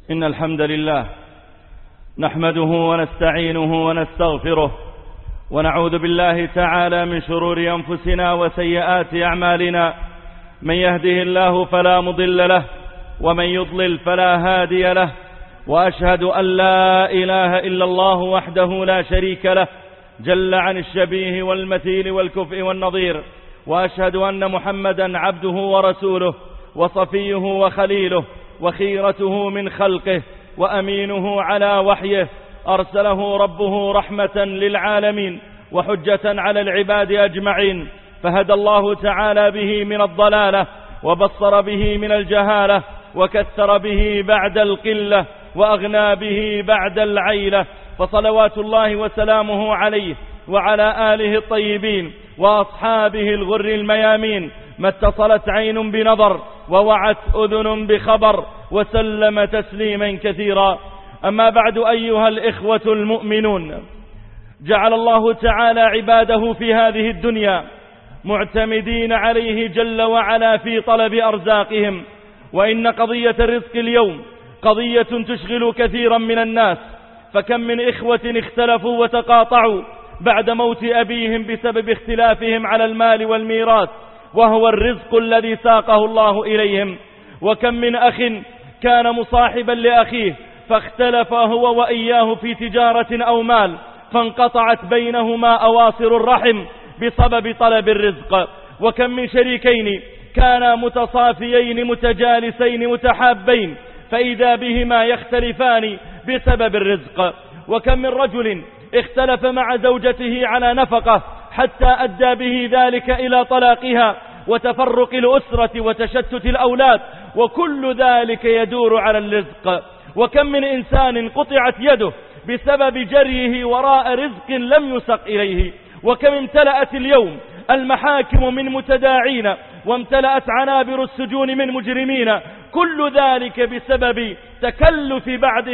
إن الحمد لله نحمده ونستعينه ونستغفره ونعوذ بالله تعالى من شرور أنفسنا وسيئات أعمالنا. من يهده الله فلا مضل له ومن يضلل فلا هادي له، وأشهد أن لا إله إلا الله وحده لا شريك له جل عن الشبيه والمثيل والكفء والنظير، وأشهد أن محمدا عبده ورسوله وصفيه وخليله وخيرته من خلقه وأمينه على وحيه، أرسله ربه رحمة للعالمين وحجة على العباد أجمعين، فهدى الله تعالى به من الضلالة وبصر به من الجهالة وكثر به بعد القلة وأغنى به بعد العيلة، فصلوات الله وسلامه عليه وعلى آله الطيبين وأصحابه الغر الميامين، ما اتصلت عين بنظر ووعت أذن بخبر، وسلم تسليما كثيرا. أما بعد، أيها الإخوة المؤمنون، جعل الله تعالى عباده في هذه الدنيا معتمدين عليه جل وعلا في طلب أرزاقهم، وإن قضية الرزق اليوم قضية تشغل كثيرا من الناس، فكم من إخوة اختلفوا وتقاطعوا بعد موت أبيهم بسبب اختلافهم على المال والميراث، وهو الرزق الذي ساقه الله إليهم. وكم من أخ كان مصاحبا لأخيه فاختلف هو وإياه في تجارة أو مال، فانقطعت بينهما أواصر الرحم بسبب طلب الرزق. وكم من شريكين كانا متصافيين متجالسين متحابين فإذا بهما يختلفان بسبب الرزق. وكم من رجل اختلف مع زوجته على نفقة حتى أدى به ذلك إلى طلاقها وتفرق الأسرة وتشتت الأولاد، وكل ذلك يدور على الرزق. وكم من إنسان قطعت يده بسبب جريه وراء رزق لم يسق إليه. وكم امتلأت اليوم المحاكم من متداعين وامتلأت عنابر السجون من مجرمين، كل ذلك بسبب تكلف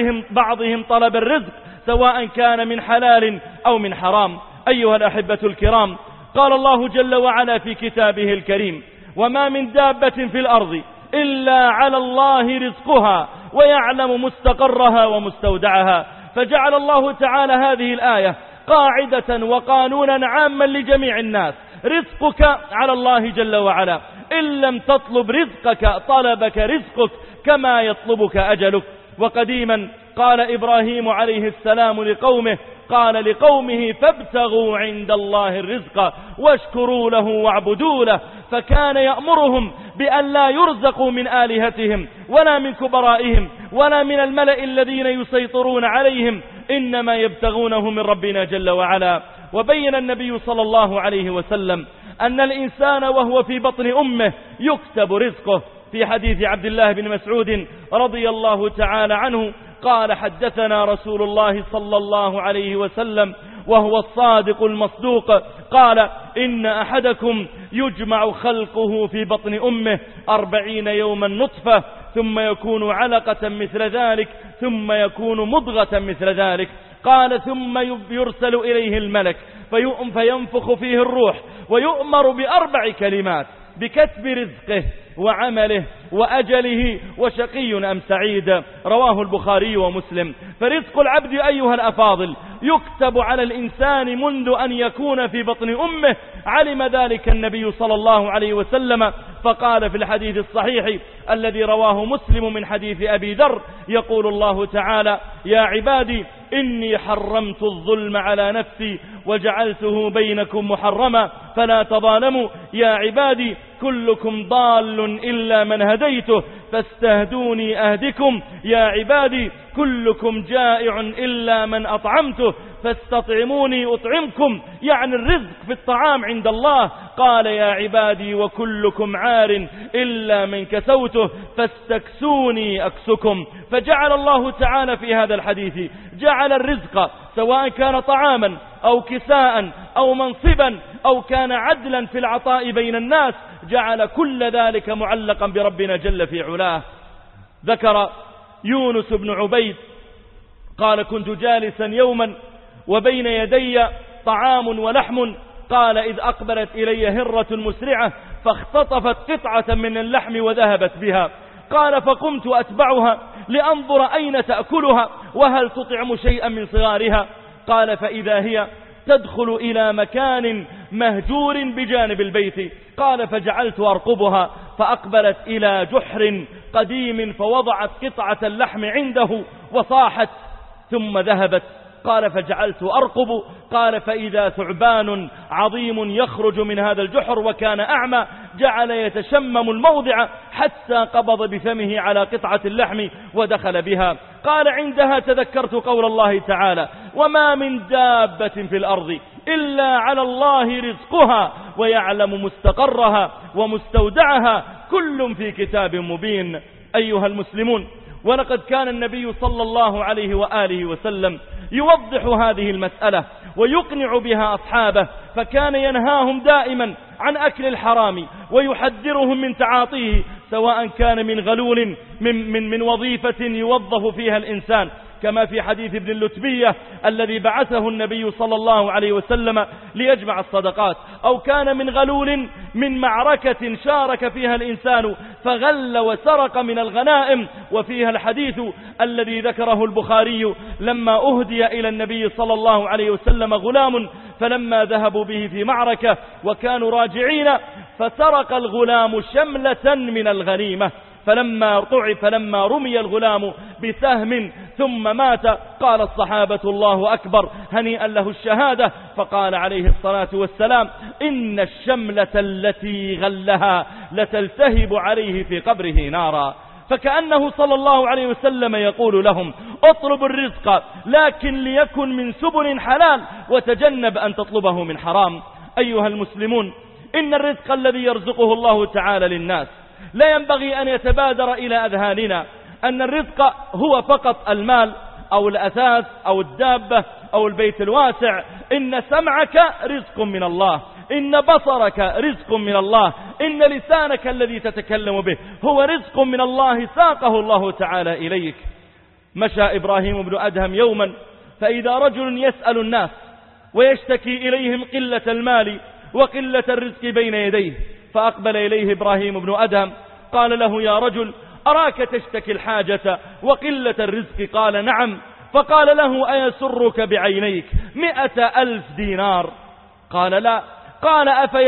بعضهم طلب الرزق، سواء كان من حلال أو من حرام. أيها الأحبة الكرام، قال الله جل وعلا في كتابه الكريم: وما من دابة في الأرض إلا على الله رزقها ويعلم مستقرها ومستودعها. فجعل الله تعالى هذه الآية قاعدة وقانونا عاما لجميع الناس: رزقك على الله جل وعلا، إن لم تطلب رزقك طلبك رزقك كما يطلبك أجلك. وقديما قال إبراهيم عليه السلام لقومه، قال لقومه: فابتغوا عند الله الرزق واشكروا له واعبدوا له. فكان يأمرهم بأن لا يرزقوا من آلهتهم ولا من كبرائهم ولا من الملأ الذين يسيطرون عليهم، إنما يبتغونه من ربنا جل وعلا. وبين النبي صلى الله عليه وسلم أن الإنسان وهو في بطن أمه يكتب رزقه. في حديث عبد الله بن مسعود رضي الله تعالى عنه قال: حدثنا رسول الله صلى الله عليه وسلم وهو الصادق المصدوق، قال: إن أحدكم يجمع خلقه في بطن أمه 40 يوما نطفة، ثم يكون علقة مثل ذلك، ثم يكون مضغة مثل ذلك. قال: ثم يرسل إليه الملك فينفخ فيه الروح، ويؤمر ب4 كلمات: بكتب رزقه وعمله وأجله وشقي أم سعيد. رواه البخاري ومسلم. فرزق العبد أيها الأفاضل يكتب على الإنسان منذ أن يكون في بطن أمه. علم ذلك النبي صلى الله عليه وسلم، فقال في الحديث الصحيح الذي رواه مسلم من حديث أبي ذر، يقول الله تعالى: يا عبادي إني حرمت الظلم على نفسي وجعلته بينكم محرما فلا تظالموا. يا عبادي كلكم ضال إلا من هديته فاستهدوني أهدكم. يا عبادي كلكم جائع إلا من أطعمته فاستطعموني أطعمكم، يعني الرزق في الطعام عند الله. قال: يا عبادي وكلكم عار إلا من كسوته فاستكسوني أكسكم. فجعل الله تعالى في هذا الحديث جعل الرزق سواء كان طعاما أو كساء أو منصبا أو كان عدلا في العطاء بين الناس، جعل كل ذلك معلقا بربنا جل في علاه. ذكر يونس بن عبيد قال: كنت جالسا يوما وبين يدي طعام ولحم، قال: إذ أقبلت إلي هرة مسرعة فاختطفت قطعة من اللحم وذهبت بها. قال: فقمت أتبعها لأنظر أين تأكلها وهل تطعم شيئا من صغارها. قال فإذا هي تدخل إلى مكان مهجور بجانب البيت. قال فجعلت أرقبها فأقبلت إلى جحر قديم فوضعت قطعة اللحم عنده وصاحت ثم ذهبت. قال فجعلت أرقب. قال فإذا ثعبان عظيم يخرج من هذا الجحر وكان أعمى جعل يتشمم الموضع حتى قبض بفمه على قطعة اللحم ودخل بها. قال عندها تذكرت قول الله تعالى وما من دابة في الأرض إلا على الله رزقها ويعلم مستقرها ومستودعها كل في كتاب مبين. أيها المسلمون، ولقد كان النبي صلى الله عليه وآله وسلم يوضح هذه المسألة ويقنع بها أصحابه، فكان ينهاهم دائما عن أكل الحرام ويحذرهم من تعاطيه، سواء كان من غلول من وظيفة يوظف فيها الإنسان كما في حديث ابن اللتبية الذي بعثه النبي صلى الله عليه وسلم ليجمع الصدقات، أو كان من غلول من معركة شارك فيها الإنسان فغل وسرق من الغنائم. وفيها الحديث الذي ذكره البخاري لما أهدي إلى النبي صلى الله عليه وسلم غلام فلما ذهبوا به في معركة وكانوا راجعين فسرق الغلام شملة من الغنيمة، فلما رمي الغلام بسهم ثم مات قال الصحابة الله أكبر هنيئا له الشهادة. فقال عليه الصلاة والسلام إن الشملة التي غلها لتلتهب عليه في قبره نارا. فكأنه صلى الله عليه وسلم يقول لهم اطلبوا الرزق لكن ليكن من سبل حلال وتجنب أن تطلبه من حرام. أيها المسلمون، إن الرزق الذي يرزقه الله تعالى للناس لا ينبغي أن يتبادر إلى أذهاننا أن الرزق هو فقط المال أو الأثاث أو الدابة أو البيت الواسع. إن سمعك رزق من الله، إن بصرك رزق من الله، إن لسانك الذي تتكلم به هو رزق من الله ساقه الله تعالى إليك. مشى إبراهيم بن أدهم يوما فإذا رجل يسأل الناس ويشتكي إليهم قلة المال وقلة الرزق بين يديه، فأقبل إليه إبراهيم بن أدهم قال له يا رجل أراك تشتكي الحاجة وقلة الرزق؟ قال نعم. فقال له أيسرك بعينيك 100,000 دينار؟ قال لا. قال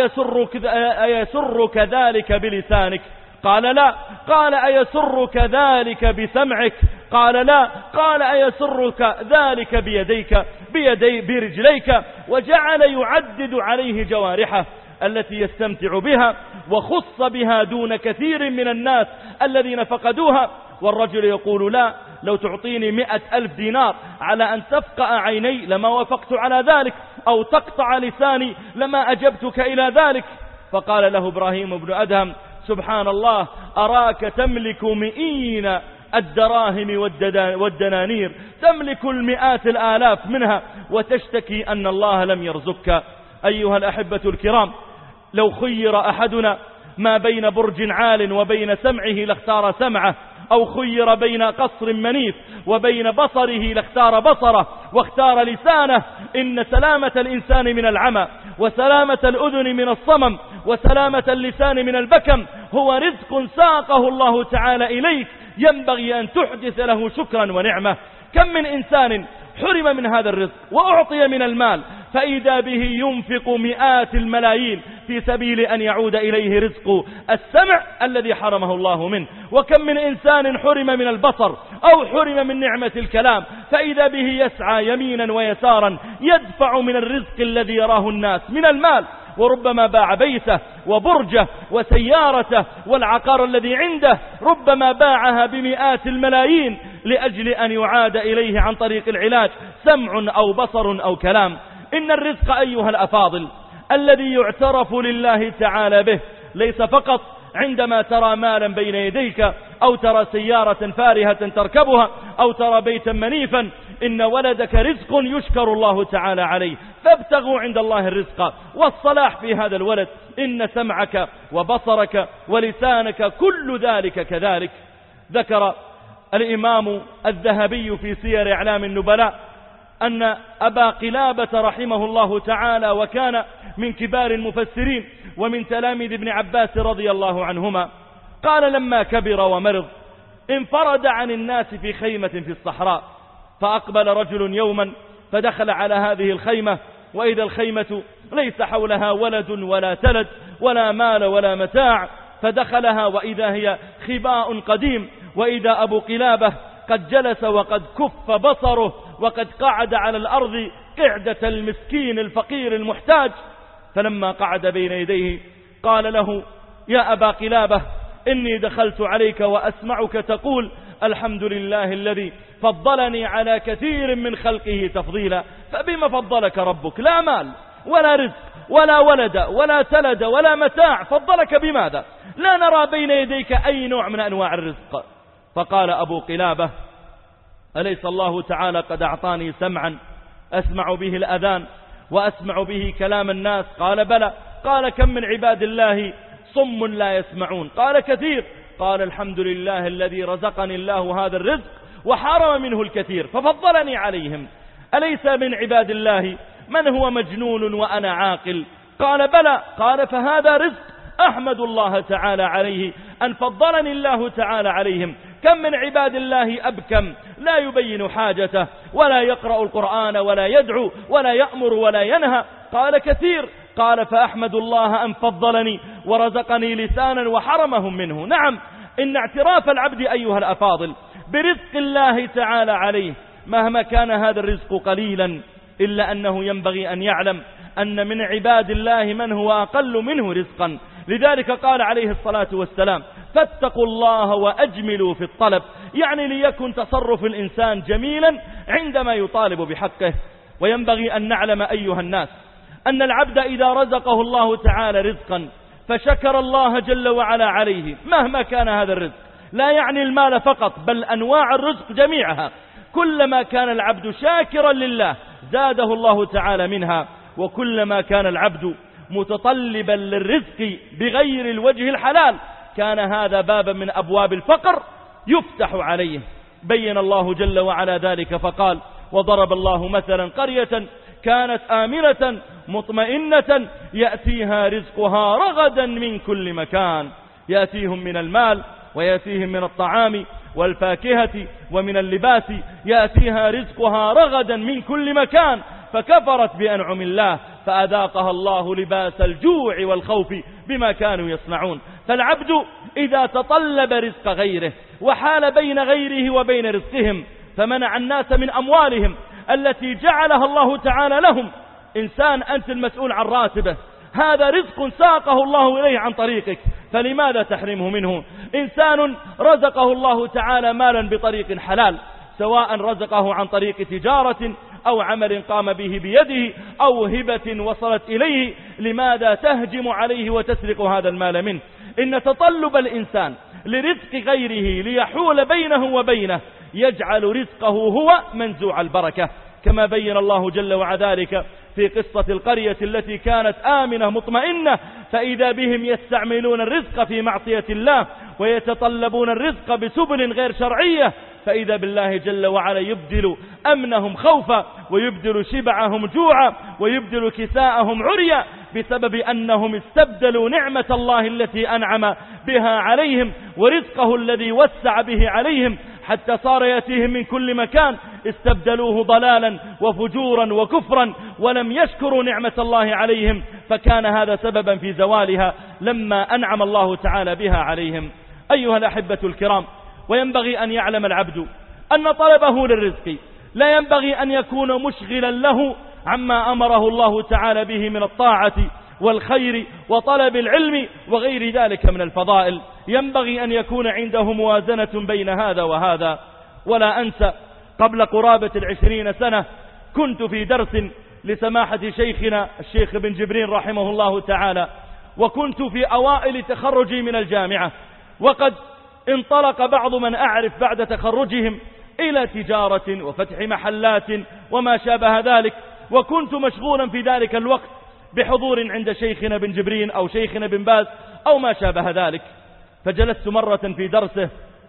أيسرك ذلك بلسانك؟ قال لا. قال أيسرك ذلك بسمعك؟ قال لا. قال أيسرك ذلك برجليك؟ وجعل يعدد عليه جوارحه التي يستمتع بها وخص بها دون كثير من الناس الذين فقدوها. والرجل يقول لا، لو تعطيني 100,000 دينار على أن تفقأ عيني لما وافقت على ذلك، أو تقطع لساني لما أجبتك إلى ذلك. فقال له إبراهيم بن أدهم سبحان الله أراك تملك مئين الدراهم والدنانير، تملك المئات الآلاف منها وتشتكي أن الله لم يرزقك. أيها الأحبة الكرام، لو خير أحدنا ما بين برج عال وبين سمعه لاختار سمعه، أو خير بين قصر منيف وبين بصره لاختار بصره واختار لسانه. إن سلامة الإنسان من العمى وسلامة الأذن من الصمم وسلامة اللسان من البكم هو رزق ساقه الله تعالى إليك، ينبغي أن تحدث له شكرا ونعمة. كم من إنسان حرم من هذا الرزق وأعطي من المال فإذا به ينفق مئات الملايين في سبيل أن يعود إليه رزق السمع الذي حرمه الله منه. وكم من إنسان حرم من البصر أو حرم من نعمة الكلام فإذا به يسعى يمينا ويسارا يدفع من الرزق الذي يراه الناس من المال، وربما باع بيته وبرجه وسيارته والعقار الذي عنده ربما باعها بمئات الملايين لأجل أن يعاد إليه عن طريق العلاج سمع أو بصر أو كلام. إن الرزق أيها الأفاضل الذي يعترف لله تعالى به ليس فقط عندما ترى مالا بين يديك أو ترى سيارة فارهة تركبها أو ترى بيتا منيفا. إن ولدك رزق يشكر الله تعالى عليه، فابتغوا عند الله الرزق والصلاح في هذا الولد. إن سمعك وبصرك ولسانك كل ذلك كذلك. ذكر الإمام الذهبي في سير أعلام النبلاء أن أبا قلابة رحمه الله تعالى وكان من كبار المفسرين ومن تلاميذ ابن عباس رضي الله عنهما قال لما كبر ومرض انفرد عن الناس في خيمة في الصحراء، فأقبل رجل يوما فدخل على هذه الخيمة، وإذا الخيمة ليس حولها ولد ولا تلد ولا مال ولا متاع، فدخلها وإذا هي خباء قديم، وإذا أبو قلابة قد جلس وقد كف بصره وقد قعد على الأرض قعدة المسكين الفقير المحتاج. فلما قعد بين يديه قال له: يا أبا قلابة، إني دخلت عليك وأسمعك تقول الحمد لله الذي فضلني على كثير من خلقه تفضيلا، فبما فضلك ربك؟ لا مال ولا رزق ولا ولد ولا تلد ولا متاع، فضلك بماذا؟ لا نرى بين يديك أي نوع من أنواع الرزق. فقال أبو قلابة: أليس الله تعالى قد أعطاني سمعا أسمع به الأذان وأسمع به كلام الناس؟ قال: بلى. قال: كم من عباد الله صم لا يسمعون؟ قال: كثير. قال: الحمد لله الذي رزقني الله هذا الرزق وحرم منه الكثير ففضلني عليهم. أليس من عباد الله من هو مجنون وأنا عاقل؟ قال: بلى. قال: فهذا رزق أحمد الله تعالى عليه أن فضلني الله تعالى عليهم. كم من عباد الله أبكم لا يبين حاجته ولا يقرأ القرآن ولا يدعو ولا يأمر ولا ينهى؟ قال: كثير. قال: فأحمد الله أن فضلني ورزقني لسانا وحرمهم منه. نعم، إن اعتراف العبد أيها الأفاضل برزق الله تعالى عليه مهما كان هذا الرزق قليلا، إلا أنه ينبغي أن يعلم أن من عباد الله من هو أقل منه رزقا. لذلك قال عليه الصلاة والسلام: فاتقوا الله وأجملوا في الطلب، يعني ليكن تصرف الإنسان جميلا عندما يطالب بحقه. وينبغي أن نعلم أيها الناس أن العبد إذا رزقه الله تعالى رزقا فشكر الله جل وعلا عليه مهما كان هذا الرزق، لا يعني المال فقط بل أنواع الرزق جميعها، كلما كان العبد شاكرا لله زاده الله تعالى منها، وكلما كان العبد متطلبا للرزق بغير الوجه الحلال كان هذا بابا من أبواب الفقر يفتح عليه. بين الله جل وعلا ذلك فقال: وضرب الله مثلا قرية كانت آمنة مطمئنة يأتيها رزقها رغدا من كل مكان، يأتيهم من المال ويأتيهم من الطعام والفاكهة ومن اللباس، يأتيها رزقها رغدا من كل مكان، فكفرت بأنعم الله فأذاقها الله لباس الجوع والخوف بما كانوا يصنعون. فالعبد إذا تطلب رزق غيره وحال بين غيره وبين رزقهم فمنع الناس من أموالهم التي جعلها الله تعالى لهم، إنسان أنت المسؤول عن راتبه، هذا رزق ساقه الله إليه عن طريقك، فلماذا تحرمه منه؟ إنسان رزقه الله تعالى مالا بطريق حلال، سواء رزقه عن طريق تجارة أو عمل قام به بيده أو هبة وصلت إليه، لماذا تهجم عليه وتسرق هذا المال منه؟ إن تطلب الإنسان لرزق غيره ليحول بينه وبينه يجعل رزقه هو منزوع البركة، كما بين الله جل وعلا ذلك في قصة القرية التي كانت آمنة مطمئنة فإذا بهم يستعملون الرزق في معصية الله ويتطلبون الرزق بسبل غير شرعية، فإذا بالله جل وعلا يبدل أمنهم خوفا ويبدل شبعهم جوعا ويبدل كساءهم عريا، بسبب أنهم استبدلوا نعمة الله التي أنعم بها عليهم ورزقه الذي وسع به عليهم حتى صار يأتيهم من كل مكان، استبدلوه ضلالا وفجورا وكفرا ولم يشكروا نعمة الله عليهم، فكان هذا سببا في زوالها لما أنعم الله تعالى بها عليهم. أيها الأحبة الكرام، وينبغي أن يعلم العبد أن طلبه للرزق لا ينبغي أن يكون مشغلا له عما أمره الله تعالى به من الطاعة والخير وطلب العلم وغير ذلك من الفضائل، ينبغي أن يكون عنده موازنة بين هذا وهذا. ولا أنسى قبل قرابة 20 سنة كنت في درس لسماحة شيخنا الشيخ بن جبرين رحمه الله تعالى، وكنت في أوائل تخرجي من الجامعة، وقد انطلق بعض من أعرف بعد تخرجهم إلى تجارة وفتح محلات وما شابه ذلك، وكنت مشغولا في ذلك الوقت بحضور عند شيخنا بن جبرين أو شيخنا بن باز أو ما شابه ذلك. فجلست مرة في درسه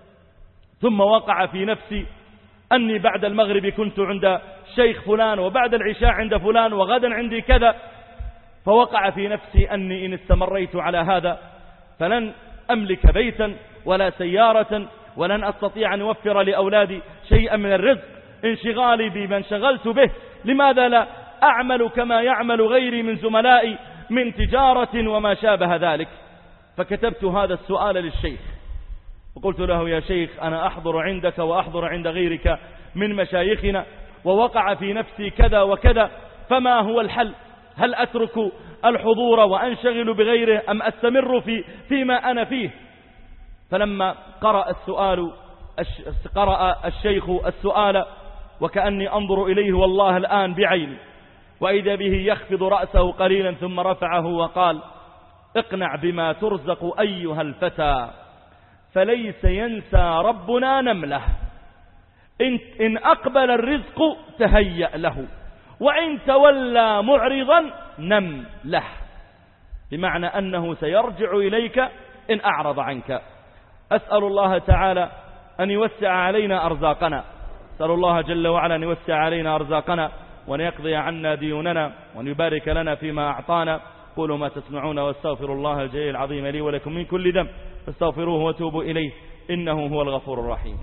ثم وقع في نفسي أني بعد المغرب كنت عند شيخ فلان وبعد العشاء عند فلان وغدا عندي كذا، فوقع في نفسي أني إن استمريت على هذا فلن أملك بيتا ولا سيارة ولن أستطيع أن أوفر لأولادي شيئا من الرزق، انشغالي بما انشغلت به، لماذا لا أعمل كما يعمل غيري من زملائي من تجارة وما شابه ذلك؟ فكتبت هذا السؤال للشيخ وقلت له: يا شيخ، أنا أحضر عندك وأحضر عند غيرك من مشايخنا، ووقع في نفسي كذا وكذا، فما هو الحل؟ هل أترك الحضور وأنشغل بغيره أم أستمر فيما أنا فيه؟ فلما قرأ الشيخ السؤال وكأني أنظر إليه والله الآن بعيني، وإذا به يخفض رأسه قليلا ثم رفعه وقال: اقنع بما ترزق أيها الفتى، فليس ينسى ربنا نمله، إن أقبل الرزق تهيأ له، وإن تولى معرضا نم له، بمعنى أنه سيرجع إليك إن أعرض عنك. أسأل الله تعالى أن يوسع علينا أرزاقنا، أسأل الله جل وعلا أن يوسع علينا أرزاقنا وأن يقضي عنا ديوننا وأن يبارك لنا فيما أعطانا. قولوا ما تسمعون، واستغفر الله الجليل العظيم لي ولكم من كل ذنب فاستغفروه وتوبوا إليه إنه هو الغفور الرحيم.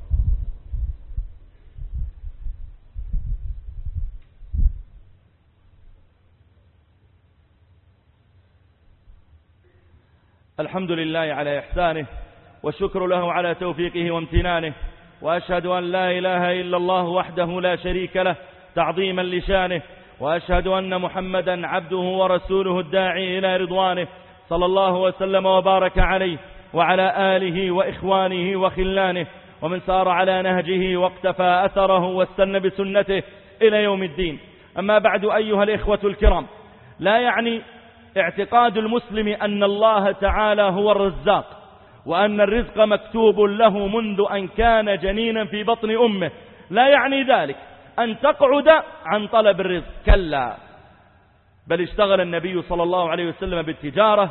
الحمد لله على إحسانه، والشكر له على توفيقه وامتنانه، وأشهد أن لا إله إلا الله وحده لا شريك له تعظيما لشانه، وأشهد أن محمدا عبده ورسوله الداعي إلى رضوانه، صلى الله وسلم وبارك عليه وعلى آله وإخوانه وخلانه ومن سار على نهجه واقتفى أثره واستنى بسنته إلى يوم الدين. أما بعد، أيها الإخوة الكرام، لا يعني اعتقاد المسلم أن الله تعالى هو الرزاق وأن الرزق مكتوب له منذ أن كان جنينا في بطن أمه، لا يعني ذلك أن تقعد عن طلب الرزق، كلا، بل اشتغل النبي صلى الله عليه وسلم بالتجارة،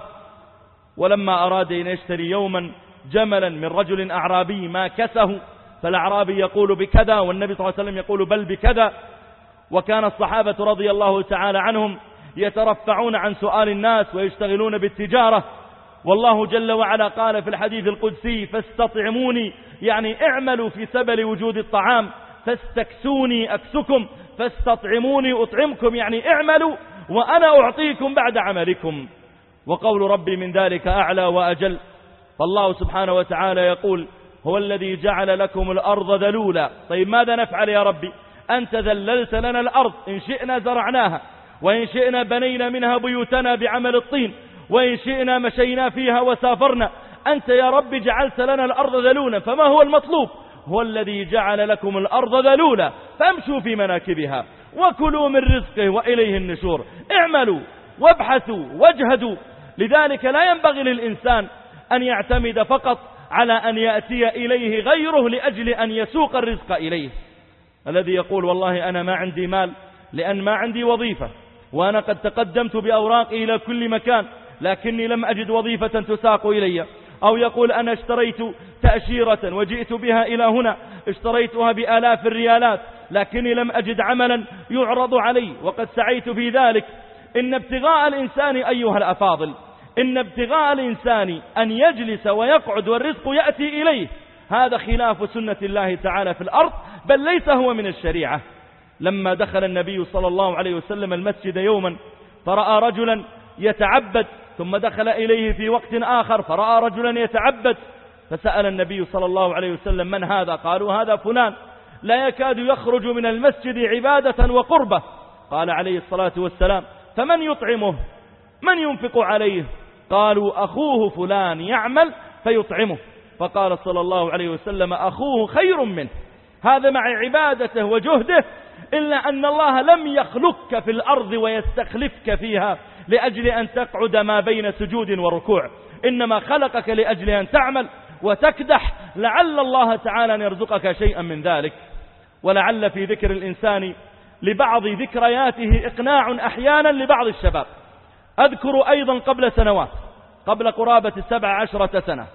ولما أراد أن يشتري يوما جملا من رجل أعرابي ما كسه، فالأعرابي يقول بكذا والنبي صلى الله عليه وسلم يقول بل بكذا، وكان الصحابة رضي الله تعالى عنهم يترفعون عن سؤال الناس ويشتغلون بالتجارة. والله جل وعلا قال في الحديث القدسي: فاستطعموني، يعني اعملوا في سبل وجود الطعام، فاستكسوني أكسكم، فاستطعموني أطعمكم، يعني اعملوا وأنا أعطيكم بعد عملكم. وقول ربي من ذلك أعلى وأجل، فالله سبحانه وتعالى يقول: هو الذي جعل لكم الأرض ذلولا. طيب ماذا نفعل يا ربي؟ أنت ذللت لنا الأرض، إن شئنا زرعناها، وإن شئنا بنينا منها بيوتنا بعمل الطين، وإن شئنا مشينا فيها وسافرنا. أنت يا رب جعلت لنا الأرض ذلولا، فما هو المطلوب؟ هو الذي جعل لكم الأرض ذلولا فامشوا في مناكبها وكلوا من رزقه وإليه النشور. اعملوا وابحثوا واجهدوا. لذلك لا ينبغي للإنسان أن يعتمد فقط على أن يأتي إليه غيره لأجل أن يسوق الرزق إليه. الذي يقول والله أنا ما عندي مال لأن ما عندي وظيفة، وأنا قد تقدمت بأوراقي إلى كل مكان لكني لم أجد وظيفة تساق إلي، أو يقول أنا اشتريت تأشيرة وجئت بها إلى هنا، اشتريتها بآلاف الريالات لكني لم أجد عملا يعرض علي وقد سعيت في ذلك. إن ابتغاء الإنسان أيها الأفاضل، إن ابتغاء الإنسان أن يجلس ويقعد والرزق يأتي إليه، هذا خلاف سنة الله تعالى في الأرض، بل ليس هو من الشريعة. لما دخل النبي صلى الله عليه وسلم المسجد يوما فرأى رجلا يتعبد، ثم دخل إليه في وقت آخر فرأى رجلا يتعبد، فسأل النبي صلى الله عليه وسلم: من هذا؟ قالوا: هذا فلان لا يكاد يخرج من المسجد عبادة وقربة. قال عليه الصلاة والسلام: فمن يطعمه؟ من ينفق عليه؟ قالوا: أخوه فلان يعمل فيطعمه. فقال صلى الله عليه وسلم: أخوه خير منه، هذا مع عبادته وجهده، إلا أن الله لم يخلقك في الأرض ويستخلفك فيها لأجل أن تقعد ما بين سجود وركوع، إنما خلقك لأجل أن تعمل وتكدح، لعل الله تعالى أن يرزقك شيئا من ذلك. ولعل في ذكر الإنسان لبعض ذكرياته إقناع أحيانا لبعض الشباب. أذكر أيضا قبل سنوات، قبل قرابة 17 سنة،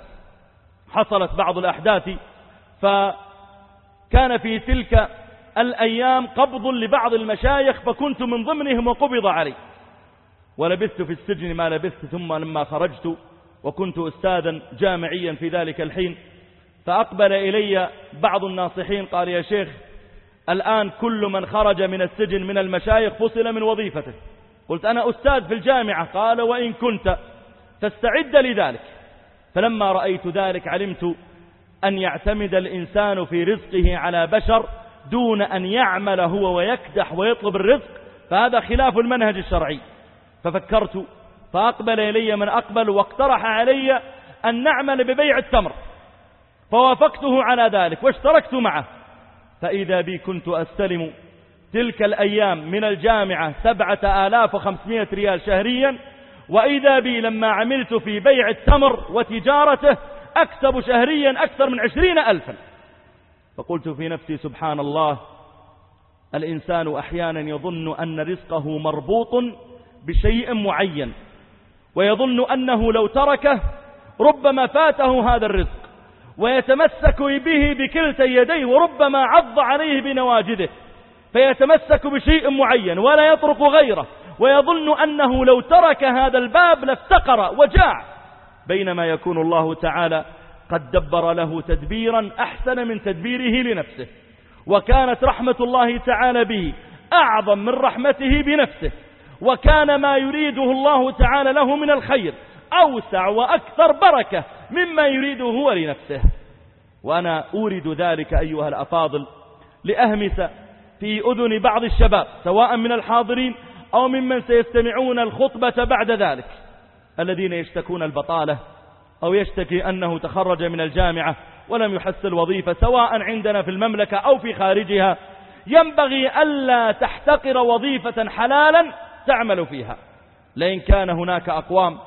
حصلت بعض الأحداث، فكان في تلك الأيام قبض لبعض المشايخ، فكنت من ضمنهم وقبض علي، ولبثت في السجن ما لبثت. ثم لما خرجت وكنت أستاذا جامعيا في ذلك الحين، فأقبل إلي بعض الناصحين قال يا شيخ الآن كل من خرج من السجن من المشايخ فصل من وظيفته. قلت أنا أستاذ في الجامعة. قال وإن كنت تستعد لذلك. فلما رأيت ذلك علمت أن يعتمد الإنسان في رزقه على بشر دون أن يعمل هو ويكدح ويطلب الرزق، فهذا خلاف المنهج الشرعي. ففكرت فأقبل إلي من أقبل واقترح علي أن نعمل ببيع التمر، فوافقته على ذلك واشتركت معه. فإذا بي كنت أستلم تلك الأيام من الجامعة 7500 ريال شهريا، وإذا بي لما عملت في بيع التمر وتجارته أكسب شهريا أكثر من 20,000. فقلت في نفسي سبحان الله، الإنسان أحيانا يظن أن رزقه مربوط بشيء معين، ويظن أنه لو تركه ربما فاته هذا الرزق، ويتمسك به بكلتا يديه، وربما عض عليه بنواجذه فيتمسك بشيء معين ولا يترك غيره، ويظن أنه لو ترك هذا الباب لافتقر وجاع، بينما يكون الله تعالى قد دبر له تدبيرا أحسن من تدبيره لنفسه، وكانت رحمة الله تعالى به أعظم من رحمته بنفسه، وكان ما يريده الله تعالى له من الخير أوسع وأكثر بركة مما يريده هو لنفسه. وأنا أورد ذلك أيها الأفاضل لأهمس في أذن بعض الشباب سواء من الحاضرين أو ممن سيستمعون الخطبة بعد ذلك، الذين يشتكون البطالة أو يشتكي أنه تخرج من الجامعة ولم يحصل وظيفة سواء عندنا في المملكة أو في خارجها. ينبغي ألا تحتقر وظيفة حلالا تعمل فيها، لأن كان هناك أقوام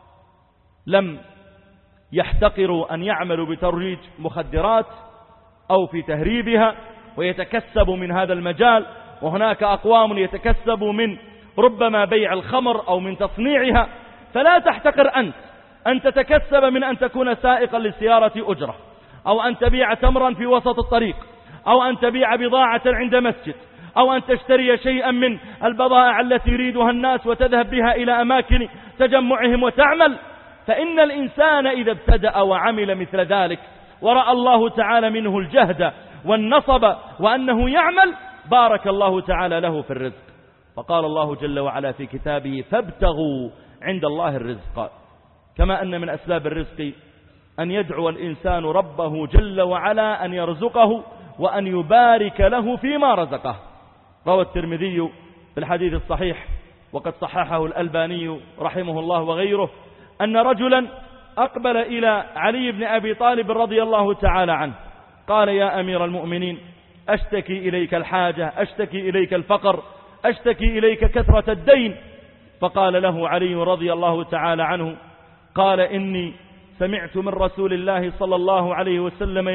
لم يحتقروا أن يعملوا بترويج مخدرات أو في تهريبها ويتكسبوا من هذا المجال، وهناك أقوام يتكسبوا من ربما بيع الخمر أو من تصنيعها. فلا تحتقر أن تتكسب من أن تكون سائقا للسيارة أجرة، أو أن تبيع تمرا في وسط الطريق، أو أن تبيع بضاعة عند مسجد، أو أن تشتري شيئا من البضائع التي يريدها الناس وتذهب بها إلى أماكن تجمعهم وتعمل. فإن الإنسان إذا ابتدأ وعمل مثل ذلك ورأى الله تعالى منه الجهد والنصب وأنه يعمل، بارك الله تعالى له في الرزق. فقال الله جل وعلا في كتابه فابتغوا عند الله الرزق. كما أن من أسباب الرزق أن يدعو الإنسان ربه جل وعلا أن يرزقه وأن يبارك له فيما رزقه. روى الترمذي في الحديث الصحيح وقد صححه الألباني رحمه الله وغيره أن رجلا أقبل إلى علي بن أبي طالب رضي الله تعالى عنه، قال يا أمير المؤمنين أشتكي إليك الحاجة، أشتكي إليك الفقر، أشتكي إليك كثرة الدين. فقال له علي رضي الله تعالى عنه قال إني سمعت من رسول الله صلى الله عليه وسلم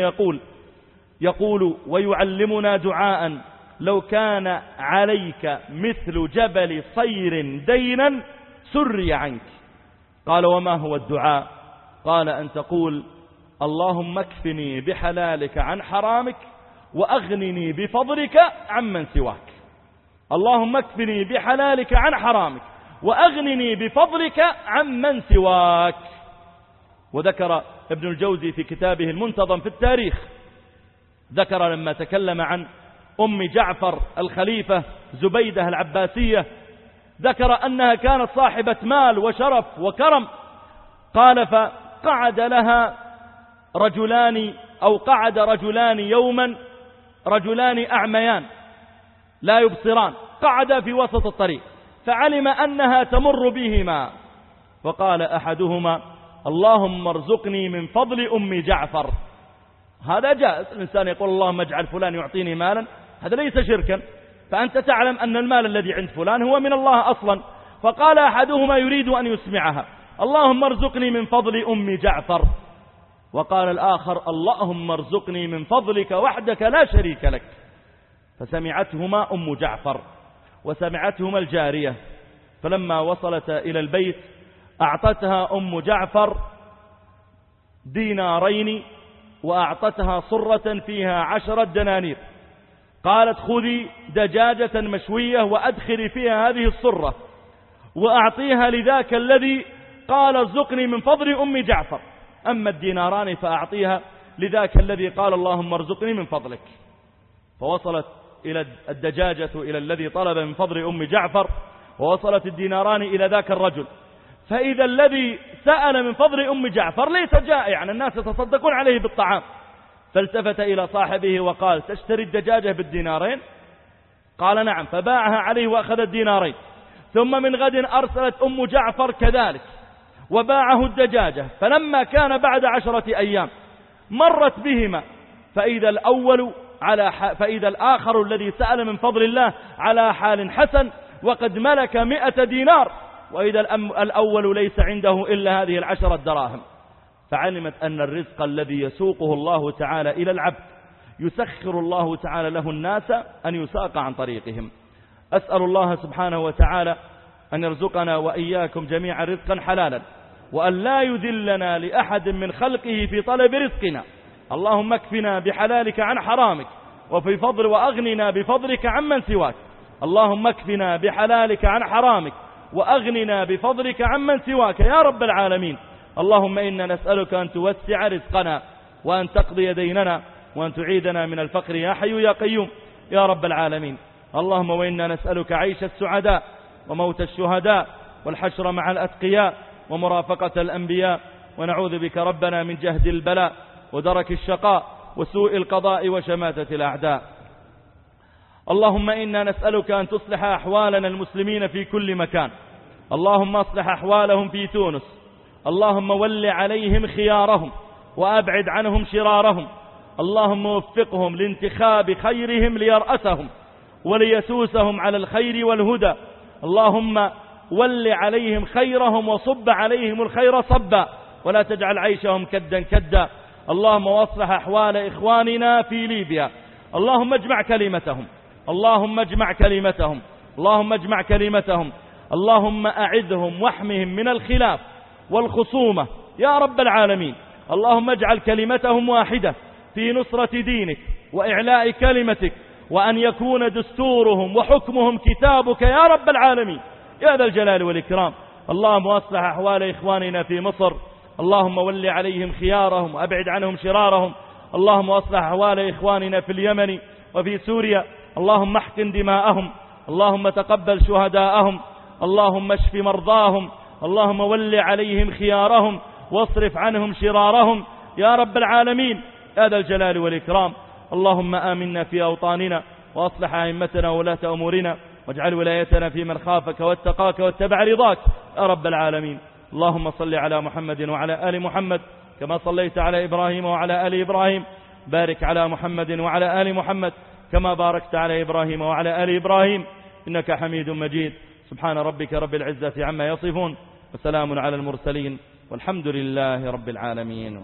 يقول ويعلمنا دعاء لو كان عليك مثل جبل صير دينا سري عنك. قال وما هو الدعاء؟ قال أن تقول اللهم اكفني بحلالك عن حرامك وأغنني بفضلك عمن سواك. اللهم اكفني بحلالك عن حرامك وأغنني بفضلك عمن سواك. وذكر ابن الجوزي في كتابه المنتظم في التاريخ، ذكر لما تكلم عن أم جعفر الخليفة زبيدة العباسية، ذكر أنها كانت صاحبة مال وشرف وكرم. قال فقعد لها رجلان أو قعد رجلان يوما، رجلان أعميان لا يبصران، قعدا في وسط الطريق فعلم أنها تمر بهما، فقال أحدهما اللهم ارزقني من فضل أم جعفر. هذا جائز، الإنسان يقول اللهم اجعل فلان يعطيني مالا، هذا ليس شركا، فأنت تعلم أن المال الذي عند فلان هو من الله أصلا. فقال أحدهما يريد أن يسمعها اللهم ارزقني من فضل أم جعفر، وقال الآخر اللهم ارزقني من فضلك وحدك لا شريك لك. فسمعتهما أم جعفر وسمعتهما الجارية، فلما وصلتا إلى البيت أعطتها أم جعفر دينارين وأعطتها صرة فيها 10 دنانير، قالت خذي دجاجة مشوية وأدخلي فيها هذه الصرة وأعطيها لذاك الذي قال ارزقني من فضل أم جعفر، أما الديناران فأعطيها لذاك الذي قال اللهم ارزقني من فضلك. فوصلت إلى الدجاجة إلى الذي طلب من فضل أم جعفر، ووصلت الديناران إلى ذاك الرجل. فإذا الذي سأل من فضل أم جعفر ليس جائعا، الناس يتصدقون عليه بالطعام. فالتفت إلى صاحبه وقال تشتري الدجاجة بالدينارين؟ قال نعم، فباعها عليه وأخذ الدينارين. ثم من غد أرسلت أم جعفر كذلك وباعه الدجاجة. فلما كان بعد 10 أيام مرت بهما، فإذا الآخر الذي سأل من فضل الله على حال حسن وقد ملك 100 دينار، وإذا الأول ليس عنده إلا هذه 10 دراهم. فعلمت أن الرزق الذي يسوقه الله تعالى إلى العبد يسخر الله تعالى له الناس أن يساق عن طريقهم. أسأل الله سبحانه وتعالى أن يرزقنا وإياكم جميعا رزقا حلالا، وأن لا يذلنا لأحد من خلقه في طلب رزقنا. اللهم اكفنا بحلالك عن حرامك، وأغننا بفضلك عمن سواك. اللهم اكفنا بحلالك عن حرامك، وأغننا بفضلك عمن سواك يا رب العالمين. اللهم إنا نسألك أن توسع رزقنا، وأن تقضي ديننا، وأن تعيدنا من الفقر يا حي يا قيوم يا رب العالمين. اللهم وإنا نسألك عيش السعداء، وموت الشهداء، والحشر مع الأتقياء، ومرافقة الأنبياء، ونعوذ بك ربنا من جهد البلاء، ودرك الشقاء، وسوء القضاء، وشماتة الأعداء. اللهم إنا نسألك أن تصلح أحوالنا المسلمين في كل مكان. اللهم اصلح أحوالهم في تونس. اللهم ول عليهم خيارهم، وأبعد عنهم شرارهم. اللهم وفقهم لانتخاب خيرهم ليرأسهم، وليسوسهم على الخير والهدى. اللهم ول عليهم خيرهم، وصب عليهم الخير صبا، ولا تجعل عيشهم كدا كدا. اللهم واصلح أحوال إخواننا في ليبيا. اللهم اجمع كلمتهم، اللهم اجمع كلمتهم، اللهم اجمع كلمتهم. اللهم أعذهم واحمهم من الخلاف والخصومة يا رب العالمين. اللهم اجعل كلمتهم واحدة في نصرة دينك وإعلاء كلمتك، وأن يكون دستورهم وحكمهم كتابك يا رب العالمين يا ذا الجلال والإكرام. اللهم أصلح أحوال إخواننا في مصر. اللهم ول عليهم خيارهم، وأبعد عنهم شرارهم. اللهم أصلح أحوال إخواننا في اليمن وفي سوريا. اللهم احقن دماءهم، اللهم تقبل شهداءهم، اللهم اشف مرضاهم. اللهم ول عليهم خيارهم، واصرف عنهم شرارهم يا رب العالمين يا ذا الجلال والإكرام. اللهم آمنا في أوطاننا، وأصلح أئمتنا وولاة أمورنا، واجعل ولايتنا في من خافك واتقاك واتبع رضاك يا رب العالمين. اللهم صل على محمد وعلى آل محمد كما صليت على إبراهيم وعلى آل إبراهيم. بارك على محمد وعلى آل محمد كما باركت على إبراهيم وعلى آل إبراهيم إنك حميد مجيد. سبحان ربك رب العزة عما يصفون، وسلام على المرسلين، والحمد لله رب العالمين.